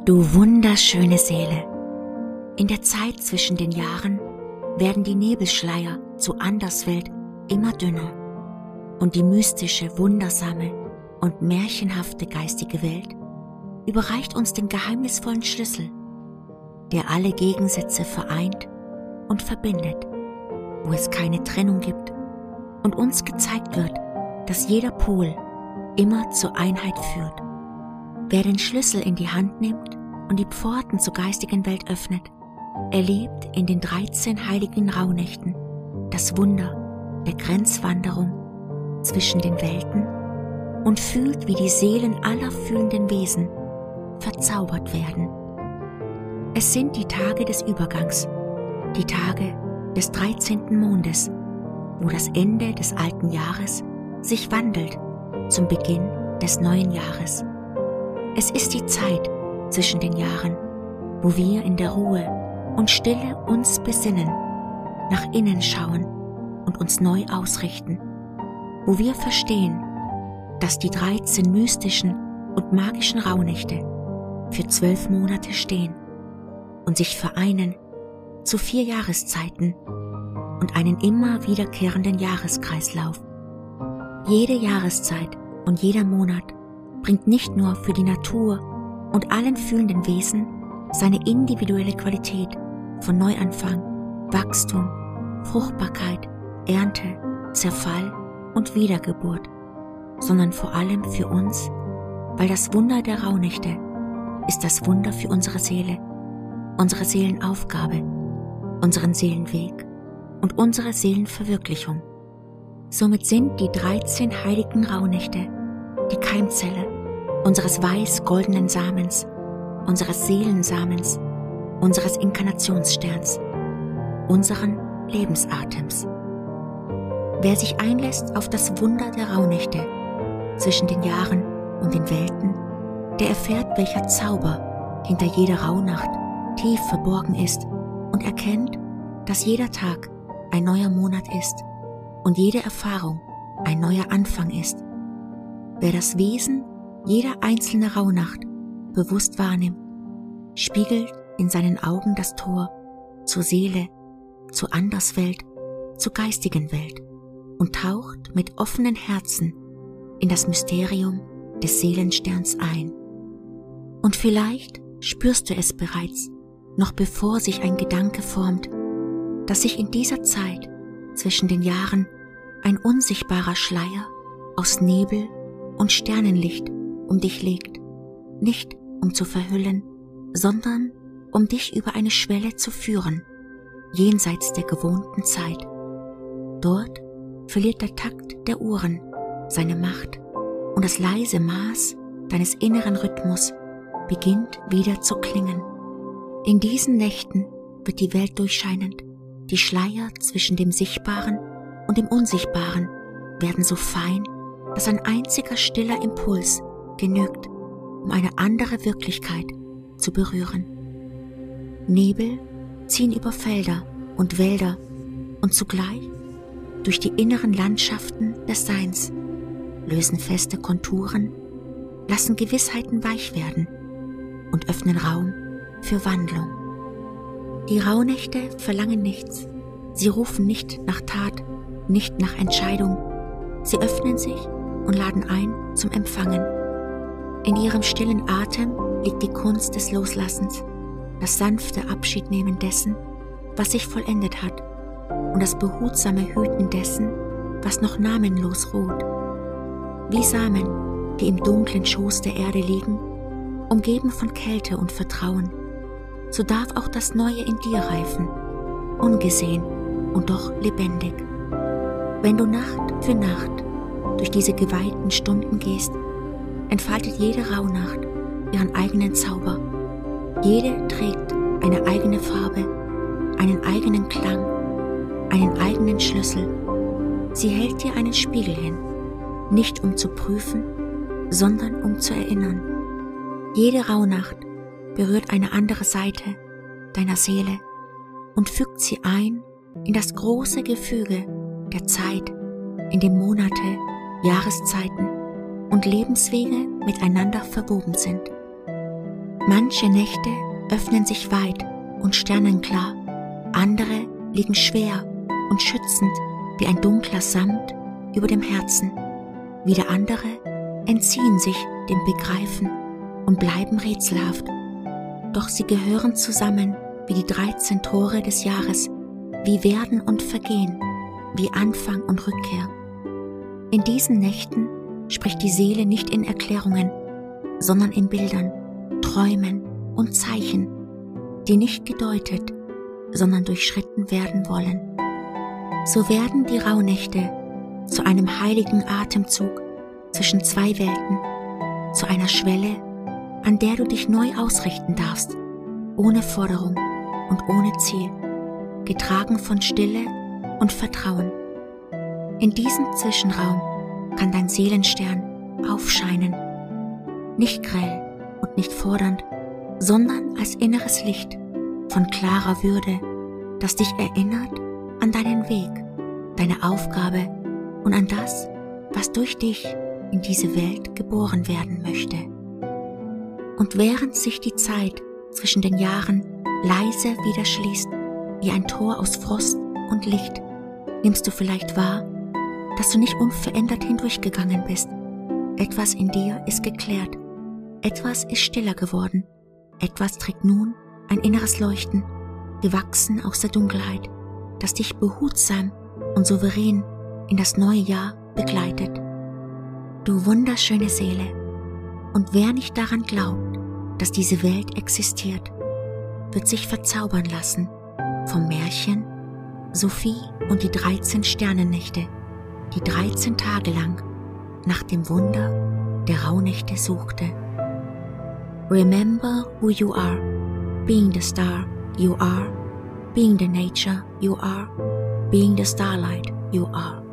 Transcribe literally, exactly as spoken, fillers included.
Du wunderschöne Seele, in der Zeit zwischen den Jahren werden die Nebelschleier zur Anderswelt immer dünner und die mystische, wundersame und märchenhafte geistige Welt überreicht uns den geheimnisvollen Schlüssel, der alle Gegensätze vereint und verbindet, wo es keine Trennung gibt und uns gezeigt wird, dass jeder Pol immer zur Einheit führt. Wer den Schlüssel in die Hand nimmt und die Pforten zur geistigen Welt öffnet, erlebt in den dreizehn heiligen Rauhnächten das Wunder der Grenzwanderung zwischen den Welten und fühlt, wie die Seelen aller fühlenden Wesen verzaubert werden. Es sind die Tage des Übergangs, die Tage des dreizehnten Mondes, wo das Ende des alten Jahres sich wandelt zum Beginn des neuen Jahres. Es ist die Zeit zwischen den Jahren, wo wir in der Ruhe und Stille uns besinnen, nach innen schauen und uns neu ausrichten, wo wir verstehen, dass die dreizehn mystischen und magischen Rauhnächte für zwölf Monate stehen und sich vereinen zu vier Jahreszeiten und einen immer wiederkehrenden Jahreskreislauf. Jede Jahreszeit und jeder Monat bringt nicht nur für die Natur und allen fühlenden Wesen seine individuelle Qualität von Neuanfang, Wachstum, Fruchtbarkeit, Ernte, Zerfall und Wiedergeburt, sondern vor allem für uns, weil das Wunder der Rauhnächte ist das Wunder für unsere Seele, unsere Seelenaufgabe, unseren Seelenweg und unsere Seelenverwirklichung. Somit sind die dreizehn heiligen Rauhnächte die Keimzelle unseres weiß-goldenen Samens, unseres Seelensamens, unseres Inkarnationssterns, unseren Lebensatems. Wer sich einlässt auf das Wunder der Rauhnächte zwischen den Jahren und den Welten, der erfährt, welcher Zauber hinter jeder Rauhnacht tief verborgen ist und erkennt, dass jeder Tag ein neuer Monat ist und jede Erfahrung ein neuer Anfang ist. Wer das Wesen jeder einzelnen Rauhnacht bewusst wahrnimmt, spiegelt in seinen Augen das Tor zur Seele, zur Anderswelt, zur geistigen Welt und taucht mit offenen Herzen in das Mysterium des Seelensterns ein. Und vielleicht spürst du es bereits, noch bevor sich ein Gedanke formt, dass sich in dieser Zeit zwischen den Jahren ein unsichtbarer Schleier aus Nebel und Sternenlicht um dich legt, nicht um zu verhüllen, sondern um dich über eine Schwelle zu führen, jenseits der gewohnten Zeit. Dort verliert der Takt der Uhren seine Macht und das leise Maß deines inneren Rhythmus beginnt wieder zu klingen. In diesen Nächten wird die Welt durchscheinend, die Schleier zwischen dem Sichtbaren und dem Unsichtbaren werden so fein, dass ein einziger stiller Impuls genügt, um eine andere Wirklichkeit zu berühren. Nebel ziehen über Felder und Wälder und zugleich durch die inneren Landschaften des Seins, lösen feste Konturen, lassen Gewissheiten weich werden und öffnen Raum für Wandlung. Die Rauhnächte verlangen nichts, sie rufen nicht nach Tat, nicht nach Entscheidung, sie öffnen sich und laden ein zum Empfangen. In ihrem stillen Atem liegt die Kunst des Loslassens, das sanfte Abschiednehmen dessen, was sich vollendet hat, und das behutsame Hüten dessen, was noch namenlos ruht. Wie Samen, die im dunklen Schoß der Erde liegen, umgeben von Kälte und Vertrauen, so darf auch das Neue in dir reifen, ungesehen und doch lebendig. Wenn du Nacht für Nacht durch diese geweihten Stunden gehst, entfaltet jede Rauhnacht ihren eigenen Zauber. Jede trägt eine eigene Farbe, einen eigenen Klang, einen eigenen Schlüssel. Sie hält dir einen Spiegel hin, nicht um zu prüfen, sondern um zu erinnern. Jede Rauhnacht berührt eine andere Seite deiner Seele und fügt sie ein in das große Gefüge der Zeit, in dem Monate, Jahreszeiten und Lebenswege miteinander verwoben sind. Manche Nächte öffnen sich weit und sternenklar, andere liegen schwer und schützend wie ein dunkler Samt über dem Herzen, wieder andere entziehen sich dem Begreifen und bleiben rätselhaft, doch sie gehören zusammen wie die dreizehn Tore des Jahres, wie Werden und Vergehen, wie Anfang und Rückkehr. In diesen Nächten spricht die Seele nicht in Erklärungen, sondern in Bildern, Träumen und Zeichen, die nicht gedeutet, sondern durchschritten werden wollen. So werden die Rauhnächte zu einem heiligen Atemzug zwischen zwei Welten, zu einer Schwelle, an der du dich neu ausrichten darfst, ohne Forderung und ohne Ziel, getragen von Stille und Vertrauen. In diesem Zwischenraum kann dein Seelenstern aufscheinen, nicht grell und nicht fordernd, sondern als inneres Licht von klarer Würde, das dich erinnert an deinen Weg, deine Aufgabe und an das, was durch dich in diese Welt geboren werden möchte. Und während sich die Zeit zwischen den Jahren leise wieder schließt, wie ein Tor aus Frost und Licht, nimmst du vielleicht wahr, dass du nicht unverändert hindurchgegangen bist. Etwas in dir ist geklärt, etwas ist stiller geworden, etwas trägt nun ein inneres Leuchten, gewachsen aus der Dunkelheit, das dich behutsam und souverän in das neue Jahr begleitet. Du wunderschöne Seele, und wer nicht daran glaubt, dass diese Welt existiert, wird sich verzaubern lassen vom Märchen Sophie und die dreizehn Sternennächte, die dreizehn Tage lang nach dem Wunder der Rauhnächte suchte. Remember who you are, being the star you are, being the nature you are, being the starlight you are.